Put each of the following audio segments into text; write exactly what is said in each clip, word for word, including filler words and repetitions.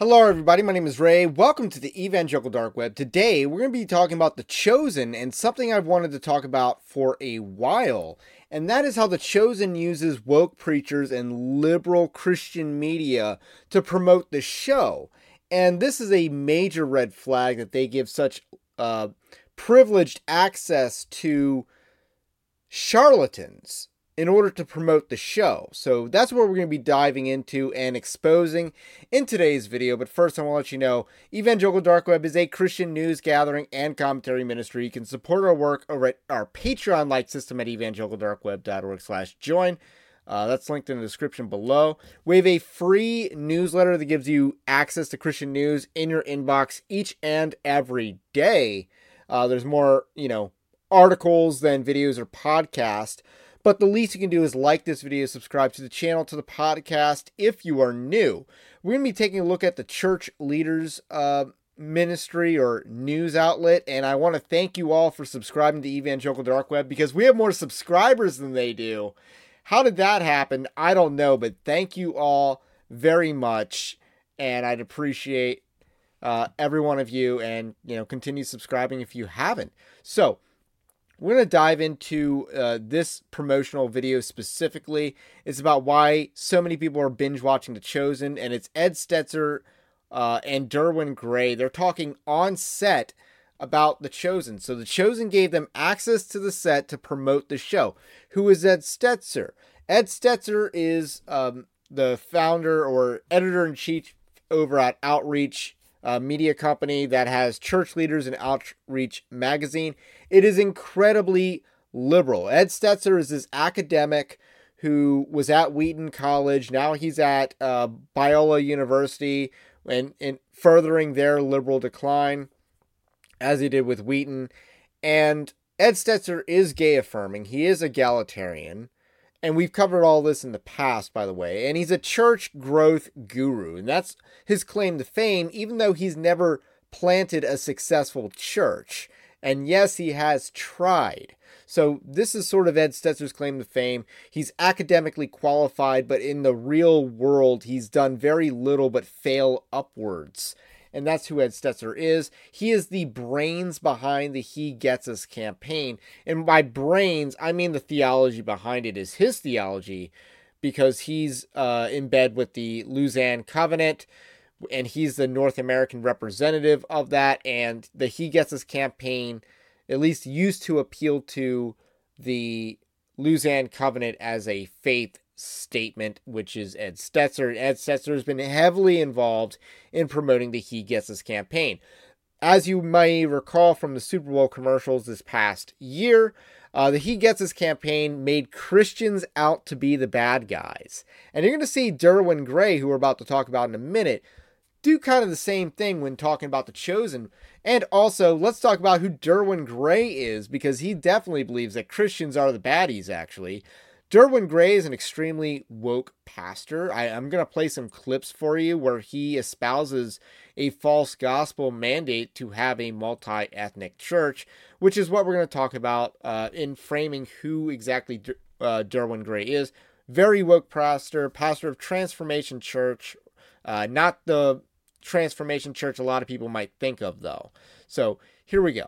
Hello everybody, my name is Ray. Welcome to the Evangelical Dark Web. Today we're going to be talking about The Chosen and something I've wanted to talk about for a while. And that is how The Chosen uses woke preachers and liberal Christian media to promote the show. And this is a major red flag that they give such uh, privileged access to charlatans in order to promote the show. So that's what we're going to be diving into and exposing in today's video. But first, I want to let you know, Evangelical Dark Web is a Christian news gathering and commentary ministry. You can support our work over at our Patreon-like system at evangelicaldarkweb.org slash join. Uh, that's linked in the description below. We have a free newsletter that gives you access to Christian news in your inbox each and every day. Uh, there's more, you know, articles than videos or podcasts. But the least you can do is like this video, subscribe to the channel, to the podcast if you are new. We're going to be taking a look at the church leaders uh, ministry or news outlet. And I want to thank you all for subscribing to Evangelical Dark Web because we have more subscribers than they do. How did that happen? I don't know, but thank you all very much. And I'd appreciate uh, every one of you, and, you know, continue subscribing if you haven't. So, we're going to dive into uh, this promotional video specifically. It's about why so many people are binge watching The Chosen, and it's Ed Stetzer uh, and Derwin Gray. They're talking on set about The Chosen. So The Chosen gave them access to the set to promote the show. Who is Ed Stetzer? Ed Stetzer is um, the founder or editor-in-chief over at Outreach Uh, media company that has church leaders and Outreach magazine. It is incredibly liberal. Ed Stetzer is this academic who was at Wheaton College. Now he's at uh, Biola University and, and furthering their liberal decline as he did with Wheaton. And Ed Stetzer is gay affirming. He is egalitarian. And we've covered all this in the past, by the way. And he's a church growth guru. And that's his claim to fame, even though he's never planted a successful church. And yes, he has tried. So this is sort of Ed Stetzer's claim to fame. He's academically qualified, but in the real world, he's done very little but fail upwards. And that's who Ed Stetzer is. He is the brains behind the He Gets Us campaign. And by brains, I mean the theology behind it is his theology, because he's uh, in bed with the Lausanne Covenant, and he's the North American representative of that. And the He Gets Us campaign at least used to appeal to the Lausanne Covenant as a faith statement, which is Ed Stetzer. Ed Stetzer has been heavily involved in promoting the He Gets Us campaign. As you may recall from the Super Bowl commercials this past year, uh, the He Gets Us campaign made Christians out to be the bad guys. And you're going to see Derwin Gray, who we're about to talk about in a minute, do kind of the same thing when talking about The Chosen. And also, let's talk about who Derwin Gray is, because he definitely believes that Christians are the baddies, actually. Derwin Gray is an extremely woke pastor. I, I'm going to play some clips for you where he espouses a false gospel mandate to have a multi-ethnic church, which is what we're going to talk about uh, in framing who exactly Der, uh, Derwin Gray is. Very woke pastor, pastor of Transformation Church, uh, not the Transformation Church a lot of people might think of, though. So here we go.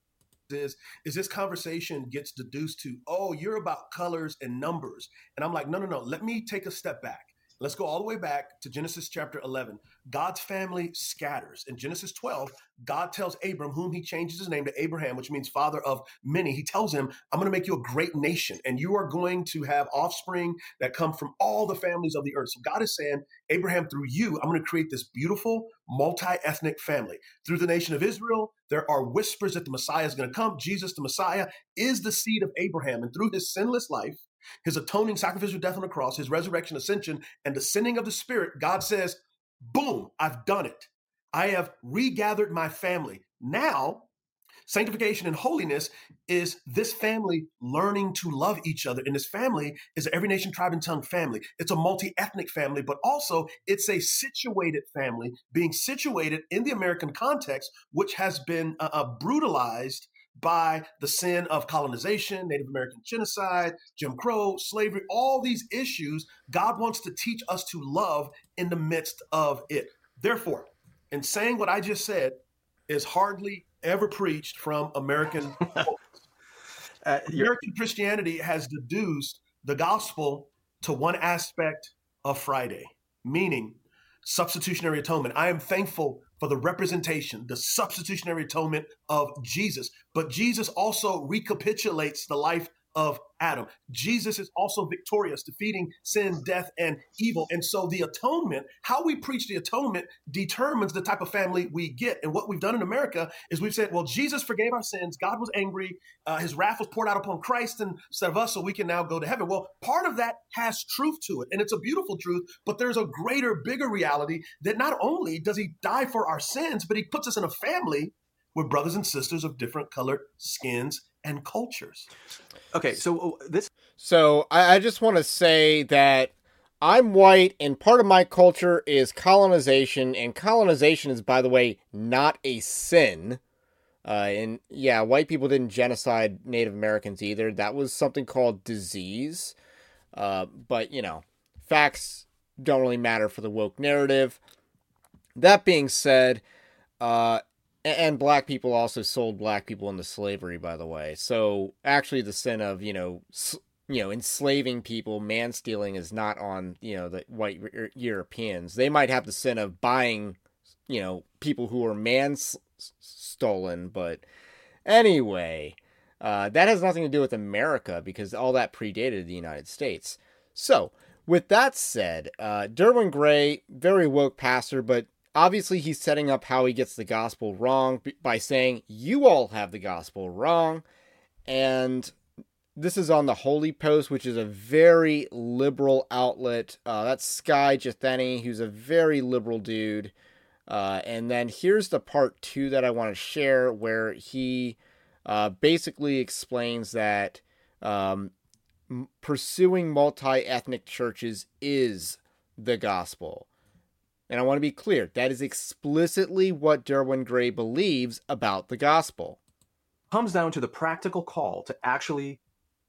is is this conversation gets deduced to, oh, you're about colors and numbers. And I'm like, no, no, no. Let me take a step back. Let's go all the way back to Genesis chapter eleven. God's family scatters. In Genesis twelve, God tells Abram, whom he changes his name to Abraham, which means father of many. He tells him, I'm going to make you a great nation, and you are going to have offspring that come from all the families of the earth. So God is saying, Abraham, through you, I'm going to create this beautiful multi-ethnic family. Through the nation of Israel, there are whispers that the Messiah is going to come. Jesus, the Messiah, is the seed of Abraham. And through his sinless life, his atoning sacrificial death on the cross, his resurrection, ascension, and the sending of the Spirit, God says, boom, I've done it. I have regathered my family. Now, sanctification and holiness is this family learning to love each other. And this family is an every nation, tribe, and tongue family. It's a multi-ethnic family, but also it's a situated family being situated in the American context, which has been uh, uh, brutalized by the sin of colonization, Native American genocide, Jim Crow, slavery, all these issues. God wants to teach us to love in the midst of it. Therefore, in saying what I just said is hardly ever preached from American uh, American Christianity has deduced the gospel to one aspect of Friday, meaning substitutionary atonement. I am thankful for the representation, the substitutionary atonement of Jesus. But Jesus also recapitulates the life of Adam. Jesus is also victorious, defeating sin, death, and evil. And so the atonement, how we preach the atonement, determines the type of family we get. And what we've done in America is we've said, well, Jesus forgave our sins. God was angry. Uh, his wrath was poured out upon Christ instead of us, so we can now go to heaven. Well, part of that has truth to it, and it's a beautiful truth, but there's a greater, bigger reality that not only does he die for our sins, but he puts us in a family with brothers and sisters of different colored skins and cultures. Okay, so this. So I, I just want to say that I'm white, and part of my culture is colonization, and colonization is, by the way, not a sin. Uh, and yeah, white people didn't genocide Native Americans either. That was something called disease. Uh, but, you know, facts don't really matter for the woke narrative. That being said, uh, and black people also sold black people into slavery, by the way. So actually the sin of, you know, you know, enslaving people, man stealing is not on, you know, the white Europeans. They might have the sin of buying, you know, people who were man stolen. But anyway, uh, that has nothing to do with America because all that predated the United States. So with that said, uh, Derwin Gray, very woke pastor, but obviously he's setting up how he gets the gospel wrong by saying, you all have the gospel wrong. And this is on the Holy Post, which is a very liberal outlet. Uh, that's Skye Jetheni, who's a very liberal dude. Uh, and then here's the part two that I want to share, where he uh, basically explains that um, m- pursuing multi-ethnic churches is the gospel. And I want to be clear, that is explicitly what Derwin Gray believes about the gospel. Comes down to the practical call to actually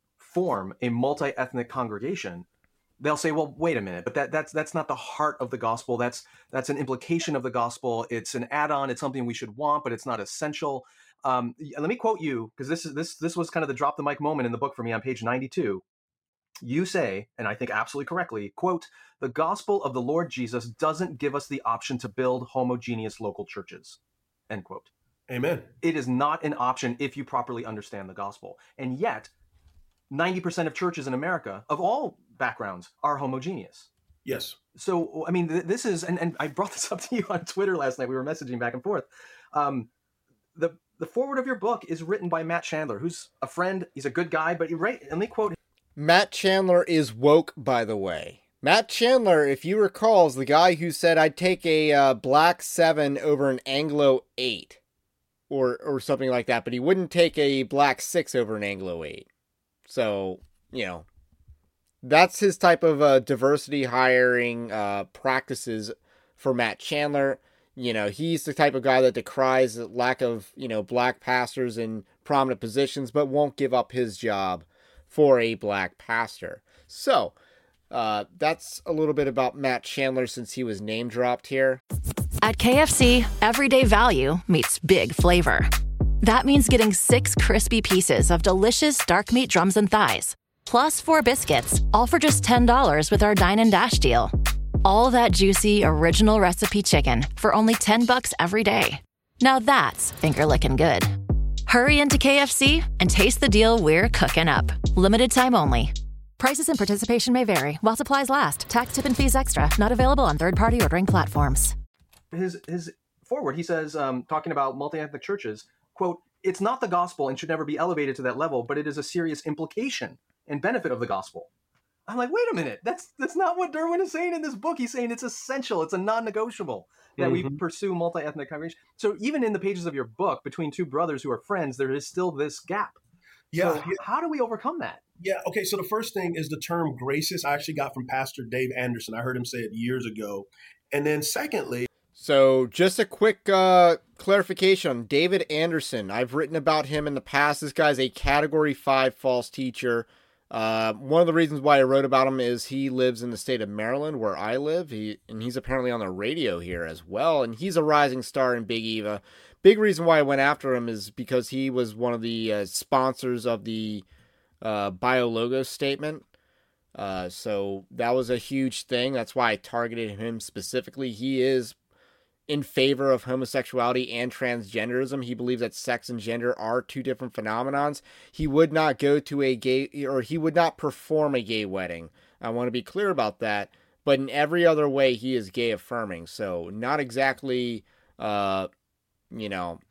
form a multi-ethnic congregation. They'll say, well, wait a minute, but that that's that's not the heart of the gospel. That's that's an implication of the gospel. It's an add-on. It's something we should want, but it's not essential. Um, let me quote you, because this is this this was kind of the drop the mic moment in the book for me on page ninety-two. You say, and I think absolutely correctly, quote, the gospel of the Lord Jesus doesn't give us the option to build homogeneous local churches, end quote. Amen. It is not an option if you properly understand the gospel. And yet, ninety percent of churches in America, of all backgrounds, are homogeneous. Yes. So, I mean, th- this is, and, and I brought this up to you on Twitter last night. We were messaging back and forth. Um, the the foreword of your book is written by Matt Chandler, who's a friend. He's a good guy, but he right. Let me quote. Matt Chandler is woke, by the way. Matt Chandler, if you recall, is the guy who said I'd take a uh, black seven over an Anglo eight, or or something like that, but he wouldn't take a black six over an Anglo eight. So, you know, that's his type of uh, diversity hiring uh, practices for Matt Chandler. You know, he's the type of guy that decries the lack of, you know, black pastors in prominent positions, but won't give up his job for a black pastor. So, uh, that's a little bit about Matt Chandler since he was name dropped here. At K F C, everyday value meets big flavor. That means getting six crispy pieces of delicious dark meat drums and thighs, plus four biscuits, all for just ten dollars with our Dine and Dash deal. All that juicy, original recipe chicken for only ten bucks every day. Now that's finger-licking good. Hurry into K F C and taste the deal we're cooking up. Limited time only. Prices and participation may vary while supplies last. Tax, tip, and fees extra. Not available on third-party ordering platforms. His his forward, he says, um, talking about multi-ethnic churches, quote, it's not the gospel and should never be elevated to that level, but it is a serious implication and benefit of the gospel. I'm like, wait a minute, that's that's not what Derwin is saying in this book. He's saying it's essential, it's a non-negotiable that mm-hmm. we pursue multi-ethnic congregation. So even in the pages of your book, between two brothers who are friends, there is still this gap. Yeah. So how do we overcome that? Yeah. Okay. So the first thing is the term graces. I actually got from Pastor Dave Anderson. I heard him say it years ago. And then secondly, so just a quick uh, clarification on David Anderson. I've written about him in the past. This guy's a Category five false teacher. Uh, one of the reasons why I wrote about him is he lives in the state of Maryland, where I live. He and he's apparently on the radio here as well, and he's a rising star in Big Eva. Big reason why I went after him is because he was one of the uh, sponsors of the uh, BioLogos statement. Uh, so that was a huge thing. That's why I targeted him specifically. He is in favor of homosexuality and transgenderism. He believes that sex and gender are two different phenomenons. He would not go to a gay, or he would not perform a gay wedding. I want to be clear about that. But in every other way, he is gay affirming. So not exactly, uh, you know,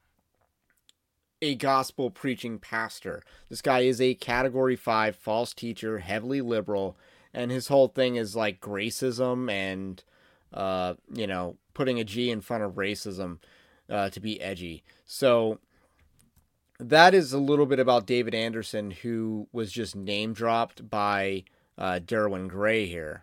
a gospel preaching pastor. This guy is a category five false teacher, heavily liberal, and his whole thing is like gracism and, uh, you know, putting a G in front of racism uh, to be edgy. So that is a little bit about David Anderson, who was just name dropped by uh, Derwin Gray here.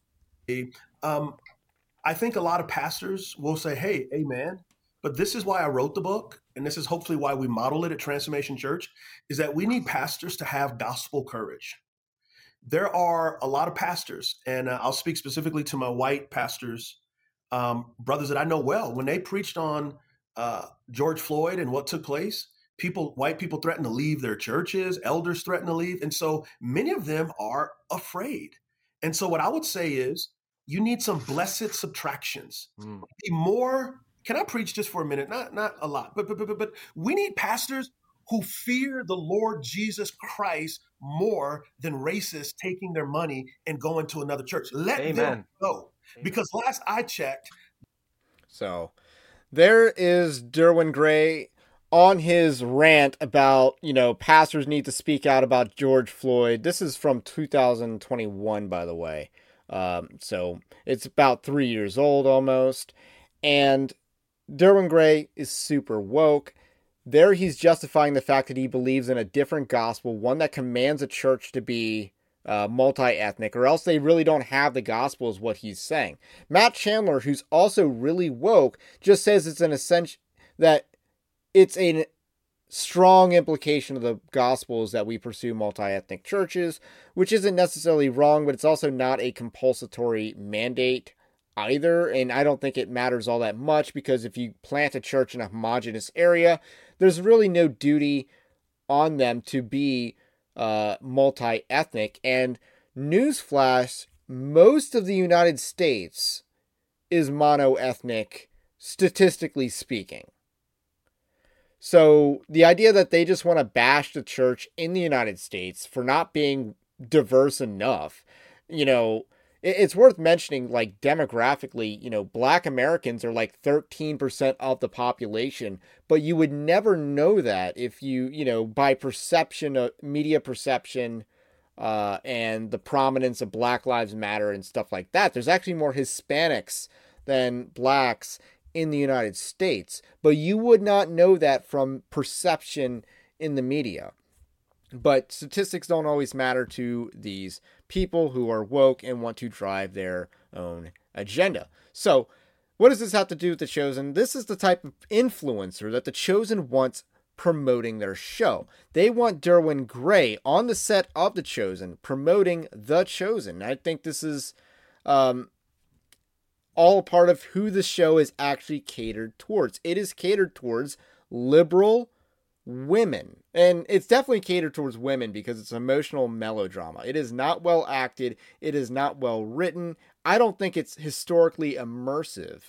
Um, I think a lot of pastors will say, hey, amen. But this is why I wrote the book, and this is hopefully why we model it at Transformation Church, is that we need pastors to have gospel courage. There are a lot of pastors, and uh, I'll speak specifically to my white pastors, um, brothers that I know well. When they preached on uh, George Floyd and what took place, people, white people threatened to leave their churches, elders threatened to leave. And so many of them are afraid. And so what I would say is you need some blessed subtractions. Mm. Be more... Can I preach just for a minute? Not not a lot, but, but but but we need pastors who fear the Lord Jesus Christ more than racists taking their money and going to another church. Let Amen. Them go. Amen. Because last I checked. So there is Derwin Gray on his rant about, you know, pastors need to speak out about George Floyd. This is from two thousand twenty-one, by the way. Um, so it's about three years old almost. And Derwin Gray is super woke. There he's justifying the fact that he believes in a different gospel, one that commands a church to be uh, multi-ethnic, or else they really don't have the gospel is what he's saying. Matt Chandler, who's also really woke, just says it's an essential, that it's a strong implication of the gospel is that we pursue multi-ethnic churches, which isn't necessarily wrong, but it's also not a compulsory mandate either, and I don't think it matters all that much, because if you plant a church in a homogenous area, there's really no duty on them to be uh, multi-ethnic. And newsflash, most of the United States is mono-ethnic, statistically speaking. So the idea that they just want to bash the church in the United States for not being diverse enough, you know, it's worth mentioning, like, demographically, you know, Black Americans are like thirteen percent of the population, but you would never know that if you, you know, by perception, of media perception, uh, and the prominence of Black Lives Matter and stuff like that. There's actually more Hispanics than Blacks in the United States, but you would not know that from perception in the media. But statistics don't always matter to these people who are woke and want to drive their own agenda. So what does this have to do with The Chosen? This is the type of influencer that The Chosen wants promoting their show. They want Derwin Gray on the set of The Chosen promoting The Chosen. I think this is um, all a part of who the show is actually catered towards. It is catered towards liberal women, and it's definitely catered towards women because it's emotional melodrama. It is not well acted. It is not well written. I don't think it's historically immersive.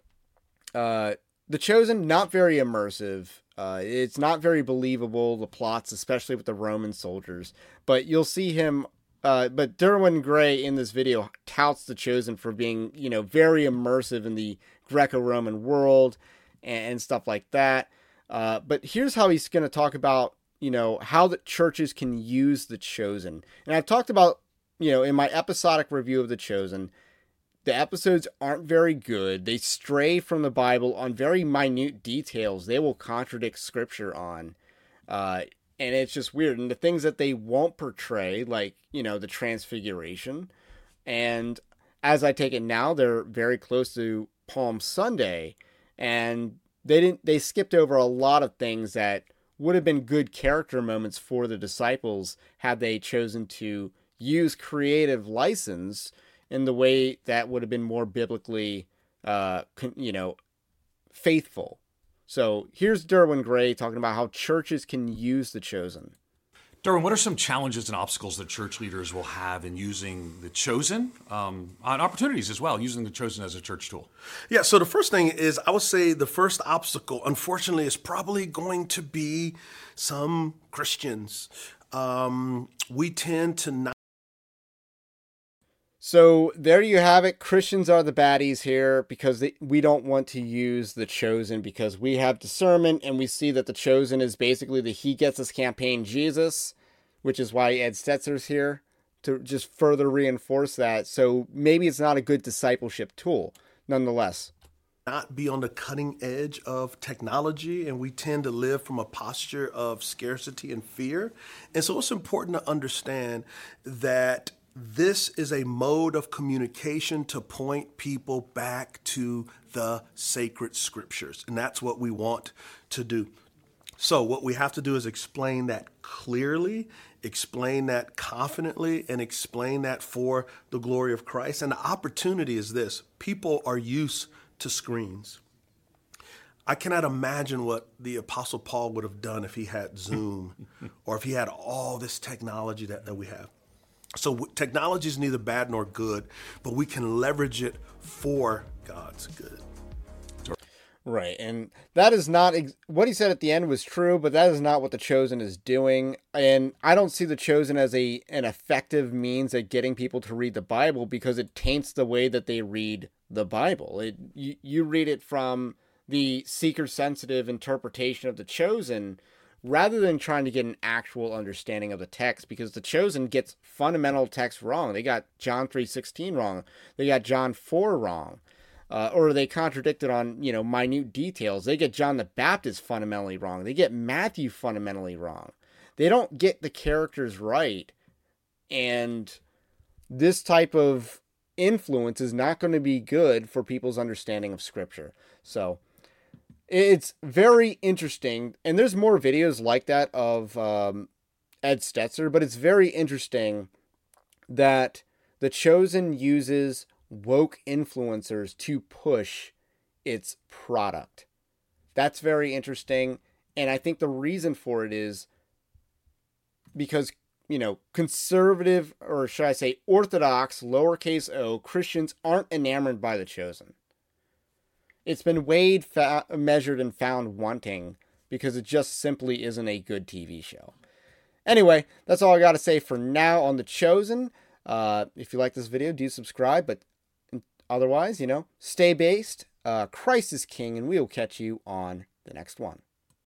Uh, The Chosen, not very immersive. Uh, it's not very believable, the plots, especially with the Roman soldiers. But you'll see him, uh, but Derwin Gray in this video touts The Chosen for being, you know, very immersive in the Greco-Roman world and, and stuff like that. Uh, but here's how he's going to talk about, you know, how the churches can use The Chosen. And I've talked about, you know, in my episodic review of The Chosen, the episodes aren't very good. They stray from the Bible on very minute details. They will contradict scripture on. Uh, and it's just weird. And the things that they won't portray, like, you know, the transfiguration. And as I take it now, they're very close to Palm Sunday. And They didn't. They skipped over a lot of things that would have been good character moments for the disciples had they chosen to use creative license in the way that would have been more biblically, uh, you know, faithful. So here's Derwin Gray talking about how churches can use The Chosen. Derwin, what are some challenges and obstacles that church leaders will have in using The Chosen, um, and opportunities as well, using The Chosen as a church tool? Yeah, so the first thing is, I would say the first obstacle, unfortunately, is probably going to be some Christians. Um, we tend to not. So there you have it. Christians are the baddies here because they, we don't want to use The Chosen because we have discernment and we see that The Chosen is basically the He Gets Us campaign Jesus, which is why Ed Stetzer's here to just further reinforce that. So maybe it's not a good discipleship tool nonetheless. Not be on the cutting edge of technology, and we tend to live from a posture of scarcity and fear. And so it's important to understand that this is a mode of communication to point people back to the sacred scriptures. And that's what we want to do. So what we have to do is explain that clearly, explain that confidently, and explain that for the glory of Christ. And the opportunity is this: people are used to screens. I cannot imagine what the Apostle Paul would have done if he had Zoom or if he had all this technology that, that we have. So technology is neither bad nor good, but we can leverage it for God's good. Right, and that is not, ex- what he said at the end was true, but that is not what The Chosen is doing, and I don't see The Chosen as a an effective means at getting people to read the Bible because it taints the way that they read the Bible. It you, you read it from the seeker-sensitive interpretation of The Chosen rather than trying to get an actual understanding of the text, because The Chosen gets fundamental text wrong. They got John three sixteen wrong. They got John four wrong. Uh, or they contradicted on, you know, minute details. They get John the Baptist fundamentally wrong. They get Matthew fundamentally wrong. They don't get the characters right. And this type of influence is not going to be good for people's understanding of Scripture. So it's very interesting. And there's more videos like that of um, Ed Stetzer, but it's very interesting that The Chosen uses woke influencers to push its product. That's very interesting. And I think the reason for it is because, you know, conservative, or should I say orthodox, lowercase o, Christians aren't enamored by The Chosen. It's been weighed, fa- measured, and found wanting because it just simply isn't a good T V show. Anyway, that's all I got to say for now on The Chosen. Uh, if you like this video, do subscribe, but otherwise, you know, stay based. Uh, Christ is King, and we will catch you on the next one.